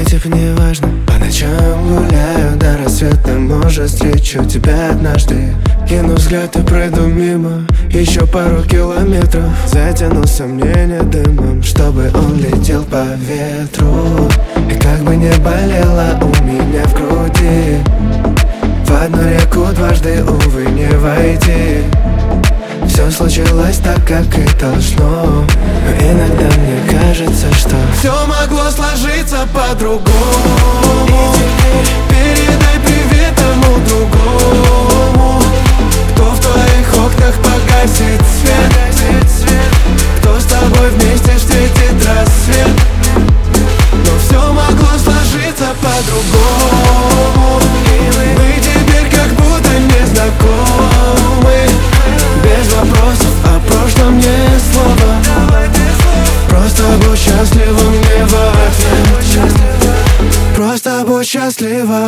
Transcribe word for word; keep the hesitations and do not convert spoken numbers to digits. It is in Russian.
типа не важно. По ночам гуляю до рассвета, может встречу тебя однажды. Кину взгляд и пройду мимо еще пару километров. Затяну сомнения дымом, чтобы он летел по ветру. И как бы не болело у меня в груди, в одну реку дважды, увы, не войти. Все случилось так, как и должно, но иногда мне кажется, что все могло сложиться по-другому. Передай привет тому другому, кто в твоих окнах погасит свет, кто с тобой вместе встретит рассвет. Но все могло сложиться по-другому, и мы, мы теперь как будто не знакомы. Без вопросов о прошлом ни слова, просто будь счастлива мне в ответ. Просто будь счастлива.